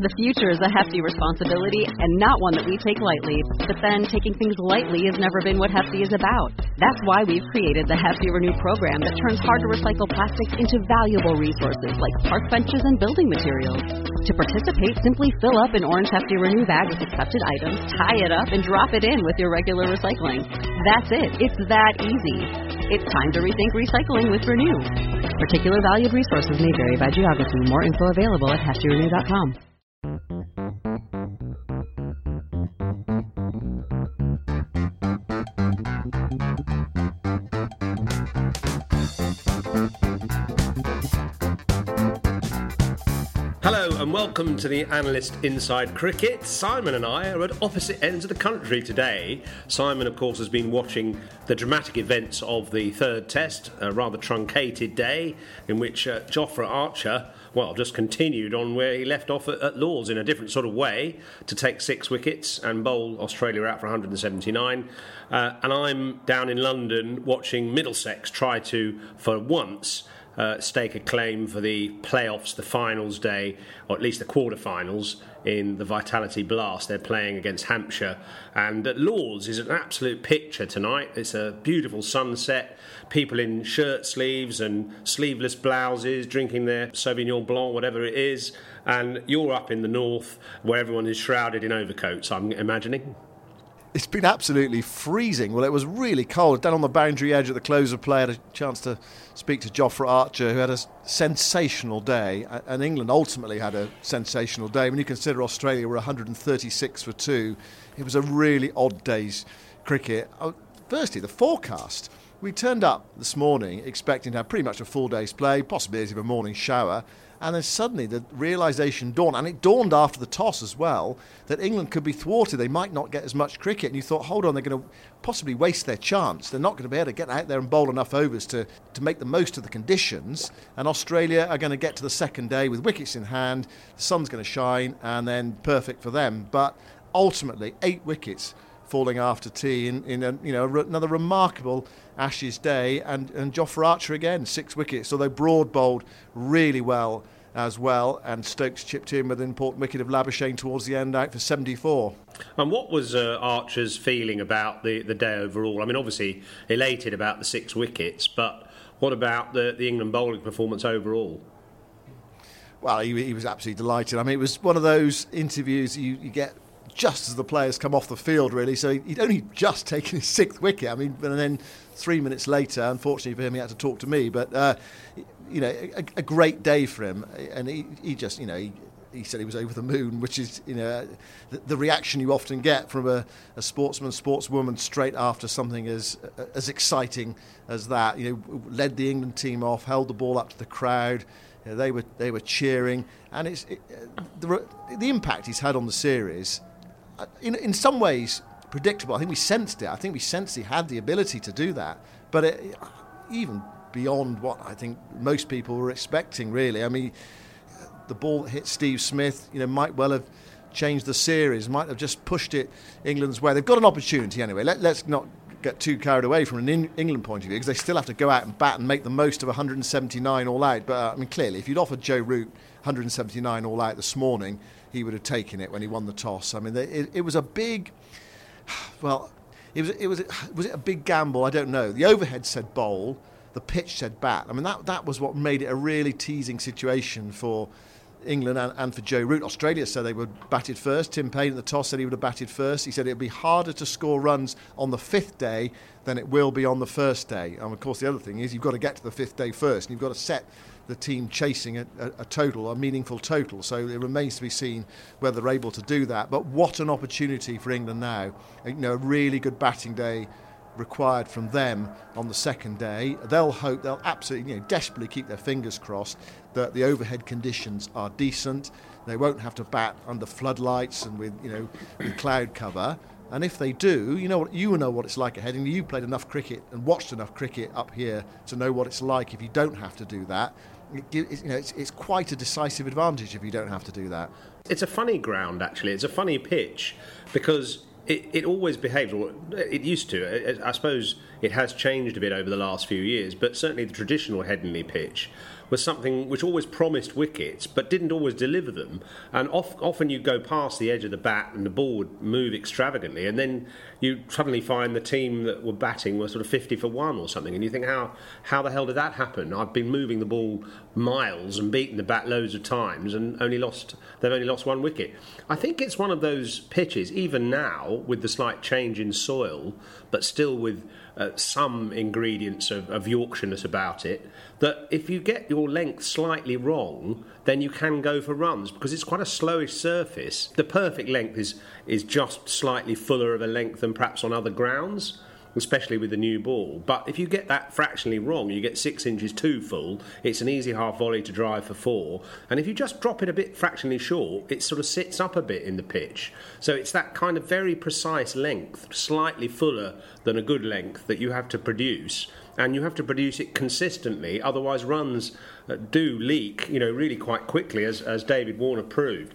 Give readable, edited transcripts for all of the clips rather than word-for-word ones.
The future is a hefty responsibility and not one that we take lightly. But then, taking things lightly has never been what Hefty is about. That's why we've created the Hefty Renew program that turns hard-to-recycle plastics into valuable resources like park benches and building materials. To participate, simply fill up an orange Hefty Renew bag with accepted items, tie it up, and drop it in with your regular recycling. That's it. It's that easy. It's time to rethink recycling with Renew. Particular valued resources may vary by geography. More info available at heftyrenew.com. Hello and welcome to the Analyst Inside Cricket. Simon and I are at opposite ends of the country today. Simon, of course, has been watching the dramatic events of the third test, a rather truncated day in which Jofra Archer, just continued on where he left off at Lord's in a different sort of way to take 6 wickets and bowl Australia out for 179. And I'm down in London watching Middlesex try to, for once, stake a claim for the playoffs, the finals day, or at least the quarterfinals in the Vitality Blast. They're playing against Hampshire, and at Lord's is an absolute picture tonight. It's a beautiful sunset, people in shirt sleeves and sleeveless blouses drinking their Sauvignon Blanc, whatever it is, and you're up in the north where everyone is shrouded in overcoats, I'm imagining. It's been absolutely freezing. Well, it was really cold. Down on the boundary edge at the close of play, I had a chance to speak to Jofra Archer, who had a sensational day, and England ultimately had a sensational day. When you consider Australia were 136 for 2, it was a really odd day's cricket. Firstly, the forecast. We turned up this morning expecting to have pretty much a full day's play, possibility of a morning shower, and then suddenly the realisation dawned, and it dawned after the toss as well, that England could be thwarted. They might not get as much cricket, and you thought, hold on, they're going to possibly waste their chance. They're not going to be able to get out there and bowl enough overs to make the most of the conditions, and Australia are going to get to the second day with wickets in hand, the sun's going to shine, and then perfect for them. But ultimately, 8 wickets falling after tea in another remarkable Ashes day, and Jofra Archer again, 6 wickets, although Broad bowled really well as well, and Stokes chipped in with an important wicket of Labuschagne towards the end, out for 74. And what was Archer's feeling about the day overall? I mean, obviously elated about the 6 wickets, but what about the England bowling performance overall? Well, he was absolutely delighted. I mean, it was one of those interviews you get just as the players come off the field, really. So he'd only just taken his 6th wicket. I mean, and then 3 minutes later, unfortunately for him, he had to talk to me. But, a great day for him. And he just, he said he was over the moon, which is, the reaction you often get from a sportsman, sportswoman straight after something as exciting as that. Led the England team off, held the ball up to the crowd. They were cheering. And the impact he's had on the series, in some ways predictable. I think we sensed it. I think we sensed he had the ability to do that. But even beyond what I think most people were expecting, really. I mean, the ball that hit Steve Smith, might well have changed the series, might have just pushed it England's way. They've got an opportunity anyway. Let's not get too carried away from an England point of view, because they still have to go out and bat and make the most of 179 all out. But clearly, if you'd offered Joe Root 179 all out this morning, he would have taken it when he won the toss. I mean, it was a big, was it a big gamble? I don't know. The overhead said bowl, the pitch said bat. I mean, that was what made it a really teasing situation for England and for Joe Root. Australia said they would batted first. Tim Payne at the toss said he would have batted first. He said it would be harder to score runs on the 5th day than it will be on the first day. And of course, the other thing is you've got to get to the 5th day first, and you've got to set the team chasing a meaningful total. So it remains to be seen whether they're able to do that. But what an opportunity for England now. A really good batting day required from them on the second day. They'll absolutely, desperately keep their fingers crossed that the overhead conditions are decent. They won't have to bat under floodlights and with cloud cover. And if they do, you know what it's like ahead. And you played enough cricket and watched enough cricket up here to know what it's like if you don't have to do that. It's quite a decisive advantage if you don't have to do that. It's a funny ground, actually. It's a funny pitch because it always behaves, or it used to. I suppose it has changed a bit over the last few years, but certainly the traditional Headingley pitch was something which always promised wickets but didn't always deliver them. And often you go past the edge of the bat and the ball would move extravagantly, and then you suddenly find the team that were batting were sort of 50 for 1 or something, and you think, how the hell did that happen? I've been moving the ball miles and beaten the bat loads of times and they've only lost 1 wicket. I think it's one of those pitches, even now with the slight change in soil, but still with some ingredients of Yorkshireness about it, that if you get your length slightly wrong, then you can go for runs, because it's quite a slowish surface. The perfect length is just slightly fuller of a length than perhaps on other grounds, especially with the new ball. But if you get that fractionally wrong, you get 6 inches too full, it's an easy half volley to drive for 4. And if you just drop it a bit fractionally short, it sort of sits up a bit in the pitch. So it's that kind of very precise length, slightly fuller than a good length, that you have to produce. And you have to produce it consistently, otherwise runs do leak, really quite quickly, as David Warner proved.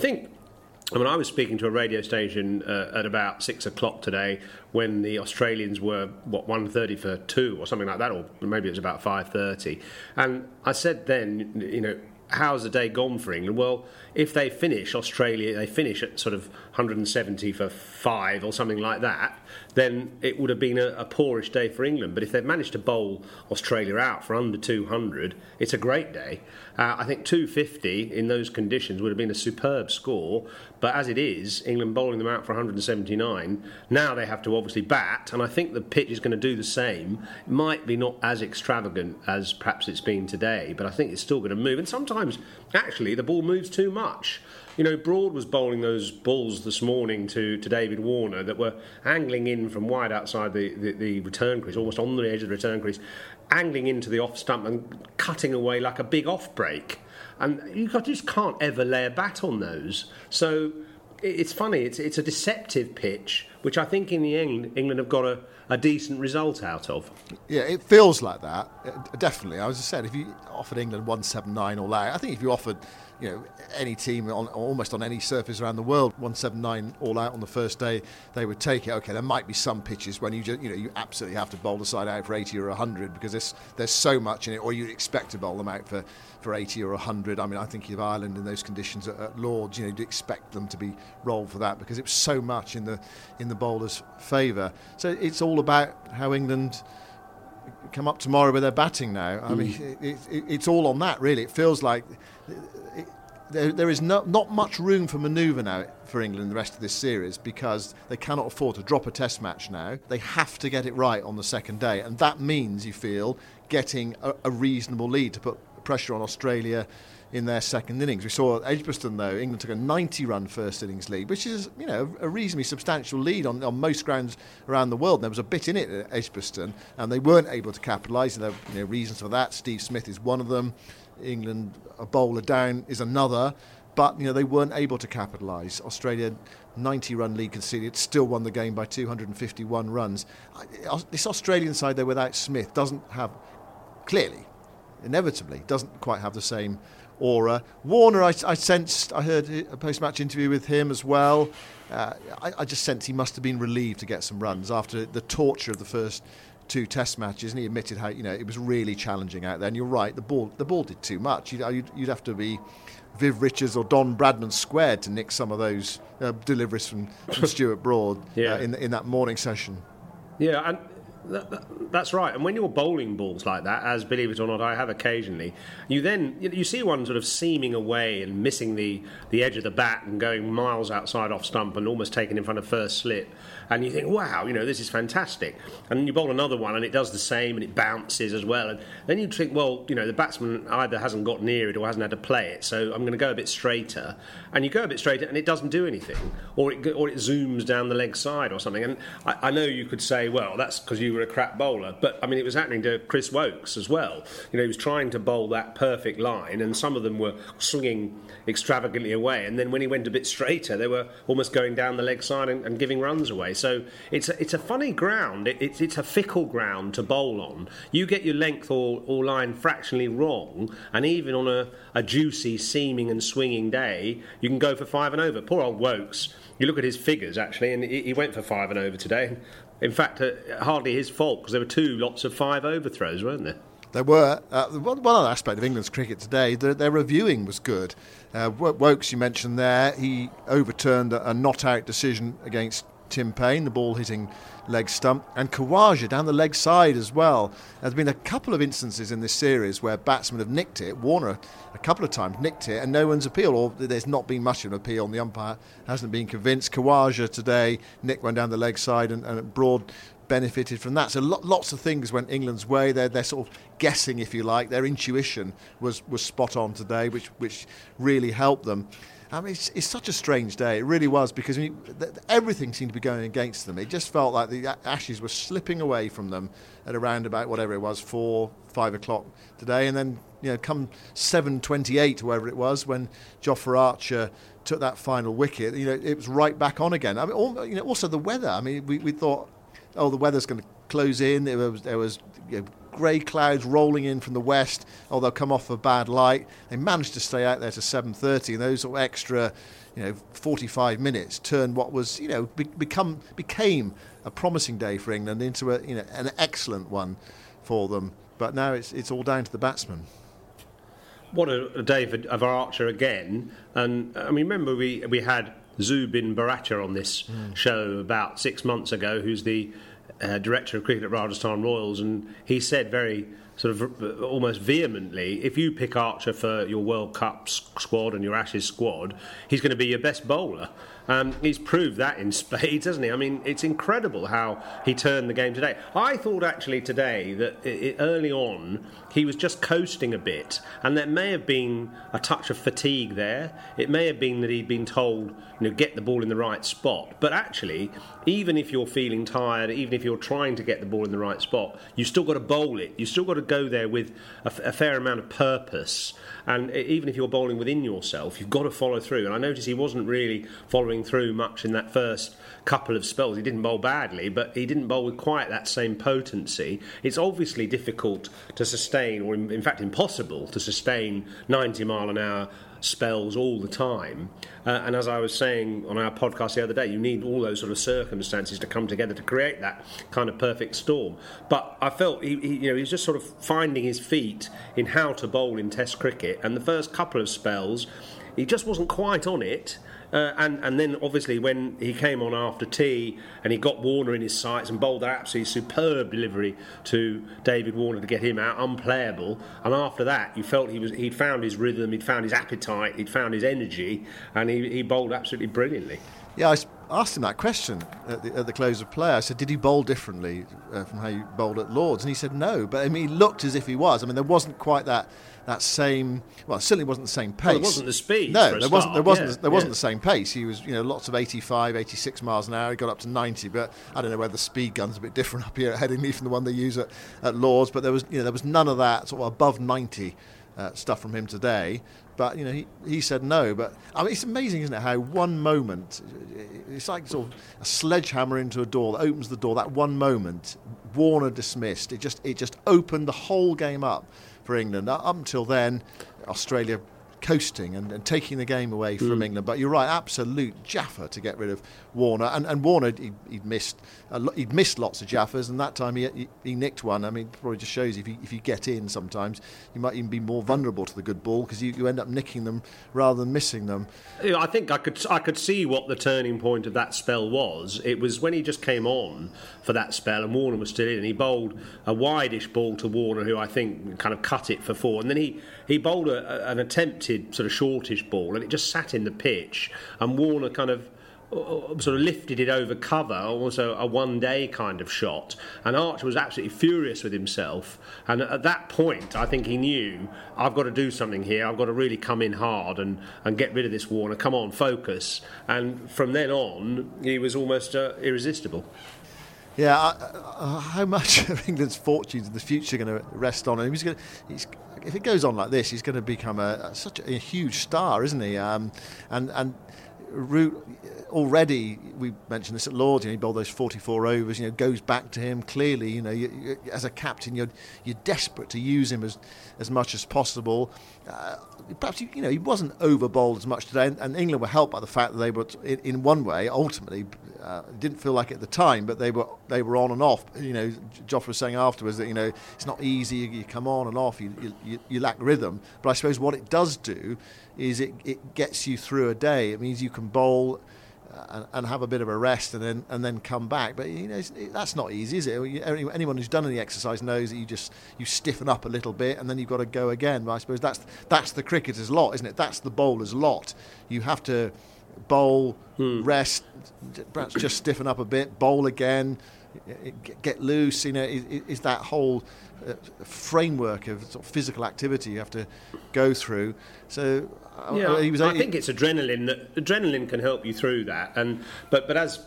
I was speaking to a radio station at about 6 o'clock today when the Australians were, 130 for 2 or something like that, or maybe it was about 5:30. And I said then, how's the day gone for England? Well, if they finish at sort of 170 for 5 or something like that, then it would have been a poorish day for England. But if they've managed to bowl Australia out for under 200, it's a great day. I think 250 in those conditions would have been a superb score. But as it is, England bowling them out for 179. Now they have to obviously bat, and I think the pitch is going to do the same. It might be not as extravagant as perhaps it's been today, but I think it's still going to move. And sometimes, actually, the ball moves too much. Broad was bowling those balls this morning to David Warner that were angling in from wide outside the return crease, almost on the edge of the return crease, angling into the off stump and cutting away like a big off break. And you just can't ever lay a bat on those. So it's funny, it's a deceptive pitch, which I think in the end England have got a decent result out of. Yeah, it feels like that, definitely. As I said, if you offered England 179 all out, I think if you offered any team almost on any surface around the world 179 all out on the first day, they would take it. Okay, there might be some pitches when you absolutely have to bowl the side out for 80 or 100 because there's so much in it, or you'd expect to bowl them out for 80 or 100. I mean, I think if Ireland in those conditions at Lords, you'd expect them to be rolled for that because it was so much in the bowler's favour. So it's all about how England come up tomorrow with their batting now. I mean, it's all on that, really. It feels like there is not much room for manoeuvre now for England in the rest of this series because they cannot afford to drop a test match now. They have to get it right on the second day, and that means, you feel, getting a reasonable lead to put pressure on Australia in their second innings. We saw at Edgbaston, though, England took a 90-run first innings lead, which is, a reasonably substantial lead on most grounds around the world. And there was a bit in it at Edgbaston, and they weren't able to capitalise. And there were reasons for that. Steve Smith is one of them. England, a bowler down, is another. But, they weren't able to capitalise. Australia, 90-run lead conceded, still won the game by 251 runs. This Australian side, though, without Smith, doesn't have, clearly, inevitably, doesn't quite have the same aura. Warner, I heard a post-match interview with him as well. I just sensed he must have been relieved to get some runs after the torture of the first 2 test matches, and he admitted how it was really challenging out there. And you're right, the ball did too much. You'd have to be Viv Richards or Don Bradman squared to nick some of those deliveries from Stuart Broad in that morning session. Yeah, and that's right. And when you're bowling balls like that, as believe it or not I have occasionally, you see one sort of seaming away and missing the edge of the bat and going miles outside off stump and almost taken in front of first slip, and you think, wow, this is fantastic. And you bowl another one and it does the same and it bounces as well, and then you think, well, the batsman either hasn't got near it or hasn't had to play it, so I'm going to go a bit straighter. And you go a bit straighter and it doesn't do anything, or it zooms down the leg side or something. And I know you could say, well, that's because you were a crap bowler, but I mean, it was happening to Chris Woakes as well. He was trying to bowl that perfect line, and some of them were swinging extravagantly away, and then when he went a bit straighter, they were almost going down the leg side and giving runs away. So it's a funny ground. It's a fickle ground to bowl on. You get your length or line fractionally wrong, and even on a juicy, seaming and swinging day, you can go for 5 and over. Poor old Woakes. You look at his figures, actually, and he went for 5 and over today. In fact, hardly his fault, because there were 2 lots of 5 overthrows, weren't there? There were. One other aspect of England's cricket today, their reviewing was good. Woakes, you mentioned there, he overturned a not-out decision against Tim Payne, the ball hitting leg stump, and Khawaja down the leg side as well. There's been a couple of instances in this series where batsmen have nicked it. Warner a couple of times nicked it and no one's appealed, or there's not been much of an appeal and the umpire hasn't been convinced. Khawaja today nicked one down the leg side and Broad benefited from that. So lots of things went England's way. They're sort of guessing, if you like. Their intuition was spot on today, which really helped them. I mean, it's such a strange day. It really was, because everything seemed to be going against them. It just felt like the Ashes were slipping away from them at around about whatever it was, 4-5 o'clock today, and then come 7:28, whatever it was, when Jofra Archer took that final wicket, it was right back on again. I mean, also the weather. I mean, we thought, the weather's going to close in. There was grey clouds rolling in from the west. They'll come off a bad light. They managed to stay out there to 7:30, and those sort of extra, 45 minutes turned what was, became a promising day for England into an excellent one for them. But now it's all down to the batsmen. What a day of Archer again. And I mean, remember we had Zubin Bhattacharya on this show about 6 months ago, who's the director of cricket at Rajasthan Royals, and he said very sort of almost vehemently, if you pick Archer for your World Cup squad and your Ashes squad, he's going to be your best bowler. He's proved that in spades, hasn't he? I mean, it's incredible how he turned the game today. I thought actually today that early on he was just coasting a bit, and there may have been a touch of fatigue there. It may have been that he'd been told, get the ball in the right spot. But actually, even if you're feeling tired, even if you're trying to get the ball in the right spot, you've still got to bowl it. You've still got to go there with a fair amount of purpose. And even if you're bowling within yourself, you've got to follow through. And I noticed he wasn't really following through much in that first couple of spells. He didn't bowl badly, but he didn't bowl with quite that same potency. It's obviously difficult to sustain, or in fact impossible to sustain 90 mile an hour spells all the time, and as I was saying on our podcast the other day, you need all those sort of circumstances to come together to create that kind of perfect storm. But I felt he was just sort of finding his feet in how to bowl in Test cricket, and the first couple of spells he just wasn't quite on it. And then obviously when he came on after tea and he got Warner in his sights and bowled that absolutely superb delivery to David Warner to get him out, unplayable, and after that you felt he'd found his rhythm, he'd found his appetite, he'd found his energy, and he bowled absolutely brilliantly. Yeah, I asked him that question at the close of play. I said, did he bowl differently from how you bowled at Lords? And he said no, but I mean, he looked as if he was. I mean, there wasn't quite that same. Well, it certainly wasn't the same pace. Well, it wasn't the speed. No, there wasn't the same pace. He was, lots of 85, 86 miles an hour. He got up to 90, but I don't know whether the speed gun's a bit different up here at Headingley from the one they use at Lords. But there was none of that sort of above 90 stuff from him today. But he said no. But I mean, it's amazing, isn't it? How one moment, it's like sort of a sledgehammer into a door that opens the door. That one moment, Warner dismissed. It just opened the whole game up for England. Up until then, Australia coasting and taking the game away from England. But you're right, absolute jaffa to get rid of Warner. And Warner, he'd missed lots of jaffas, and that time he nicked one. I mean, it probably just shows if you get in sometimes, you might even be more vulnerable to the good ball because you end up nicking them rather than missing them. I think I could see what the turning point of that spell was. It was when he just came on for that spell and Warner was still in, and he bowled a wide-ish ball to Warner, who I think kind of cut it for four, and then he bowled an attempted sort of shortish ball, and it just sat in the pitch, and Warner kind of sort of lifted it over cover, also a one-day kind of shot, and Archer was absolutely furious with himself, and at that point I think he knew, I've got to do something here, I've got to really come in hard and get rid of this Warner, come on, focus, and from then on he was almost irresistible. Yeah, how much of England's fortunes in the future are going to rest on him? If it goes on like this, he's going to become such a huge star, isn't he? And Root, already, we mentioned this at Lords, he bowled those 44 overs, goes back to him. Clearly, you, as a captain, you're desperate to use him as much as possible. Perhaps, he wasn't over bowled as much today, and England were helped by the fact that they were, in one way, ultimately, didn't feel like it at the time, but they were on and off. Jofra was saying afterwards that it's not easy. You come on and off. You lack rhythm. But I suppose what it does do is it gets you through a day. It means you can bowl and have a bit of a rest and then come back. But that's not easy, is it? Anyone who's done any exercise knows that you stiffen up a little bit and then you've got to go again. But I suppose that's the cricketer's lot, isn't it? That's the bowler's lot. You have to bowl, rest, perhaps just stiffen up a bit, bowl again, get loose. Is that whole framework of sort of physical activity you have to go through. So I think it's adrenaline. Adrenaline can help you through that. But as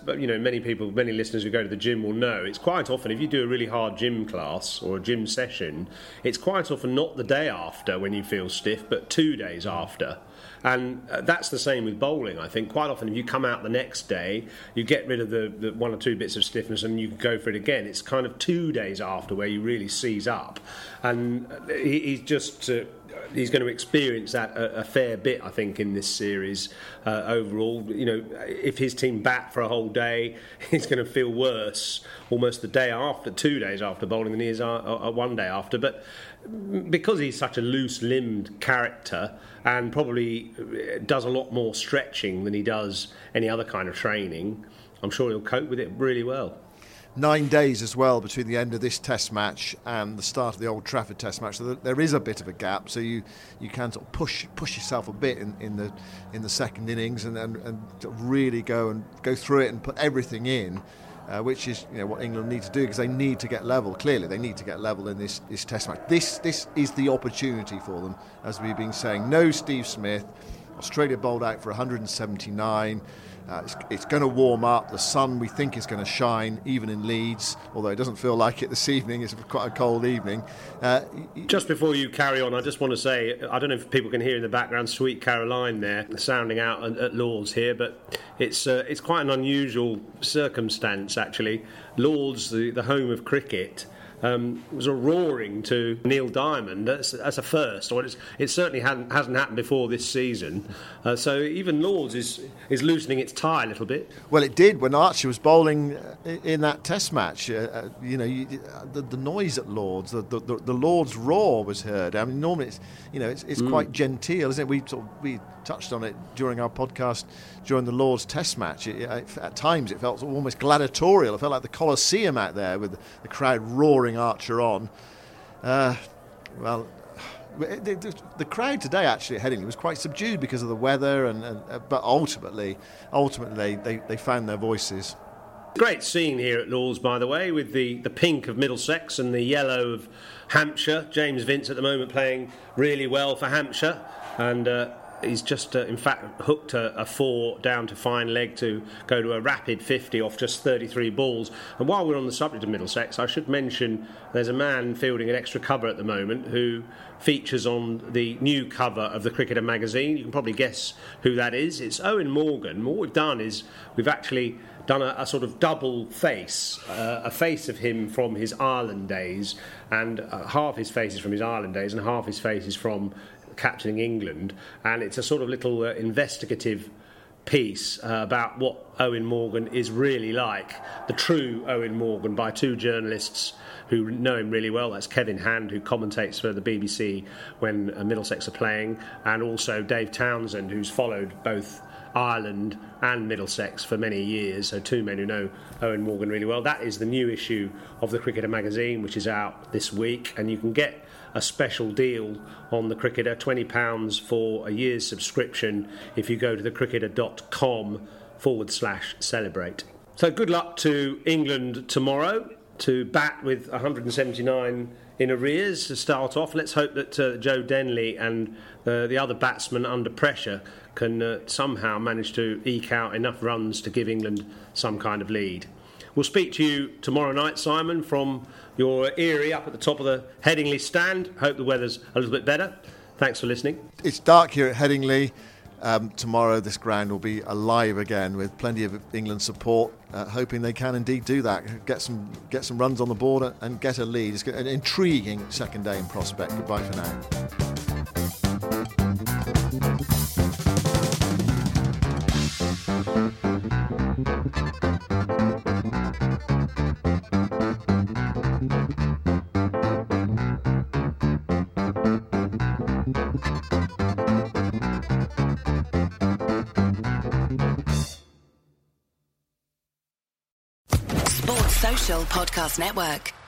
many listeners who go to the gym will know, it's quite often, if you do a really hard gym class or a gym session, it's quite often not the day after when you feel stiff, but 2 days after. And that's the same with bowling, I think. Quite often, if you come out the next day, you get rid of the 1 or 2 bits of stiffness and you can go for it again. It's kind of 2 days after where you really seize up. And he's going to experience that a fair bit, I think, in this series overall. If his team bat for a whole day, he's going to feel worse almost the day after, 2 days after bowling than he is 1 day after. But because he's such a loose-limbed character and probably does a lot more stretching than he does any other kind of training, I'm sure he'll cope with it really well. 9 days as well between the end of this Test match and the start of the Old Trafford Test match, so there is a bit of a gap. So you can sort of push yourself a bit in the second innings and really go through it and put everything in, which is what England need to do, because they need to get level. Clearly, they need to get level in this Test match. This is the opportunity for them, as we've been saying. No Steve Smith. Australia bowled out for 179. It's going to warm up. The sun, we think, is going to shine, even in Leeds, although it doesn't feel like it this evening. It's quite a cold evening. Just before you carry on, I just want to say, I don't know if people can hear in the background Sweet Caroline there sounding out at Lord's here, but it's quite an unusual circumstance, actually. Lord's, the home of cricket, was a roaring to Neil Diamond. That's a first. Or it certainly hasn't happened before this season. So even Lord's is loosening its tie a little bit. Well, it did when Archer was bowling in that Test match. The noise at Lord's, the Lord's roar was heard. I mean, normally it's quite genteel, isn't it? We touched on it during our podcast during the Lord's Test match. At times it felt almost gladiatorial. It felt like the Colosseum out there with the crowd roaring Archer on. The crowd today actually at Headingley was quite subdued because of the weather, but ultimately they found their voices. Great scene here at Lord's, by the way, with the pink of Middlesex and the yellow of Hampshire. James Vince at the moment playing really well for Hampshire, and he's just, in fact, hooked a 4 down to fine leg to go to a rapid 50 off just 33 balls. And while we're on the subject of Middlesex, I should mention there's a man fielding an extra cover at the moment who features on the new cover of the Cricketer magazine. You can probably guess who that is. It's Owen Morgan. What we've done is we've actually done a sort of double face, a face of him from his Ireland days, and half his face is from his Ireland days and half his face is from captaining England, and it's a sort of little investigative piece about what Owen Morgan is really like, the true Owen Morgan, by 2 journalists who know him really well. That's Kevin Hand, who commentates for the BBC when Middlesex are playing, and also Dave Townsend, who's followed both Ireland and Middlesex for many years, so 2 men who know Owen Morgan really well. That is the new issue of the Cricketer magazine, which is out this week, and you can get a special deal on the Cricketer, £20 for a year's subscription if you go to thecricketer.com/celebrate. So good luck to England tomorrow to bat with 179 in arrears to start off. Let's hope that Joe Denley and the other batsmen under pressure can somehow manage to eke out enough runs to give England some kind of lead. We'll speak to you tomorrow night, Simon, from your eyrie up at the top of the Headingley stand. Hope the weather's a little bit better. Thanks for listening. It's dark here at Headingley. Tomorrow this ground will be alive again with plenty of England support, hoping they can indeed do that, get some runs on the board and get a lead. It's an intriguing second day in prospect. Goodbye for now. Sports Social Podcast Network.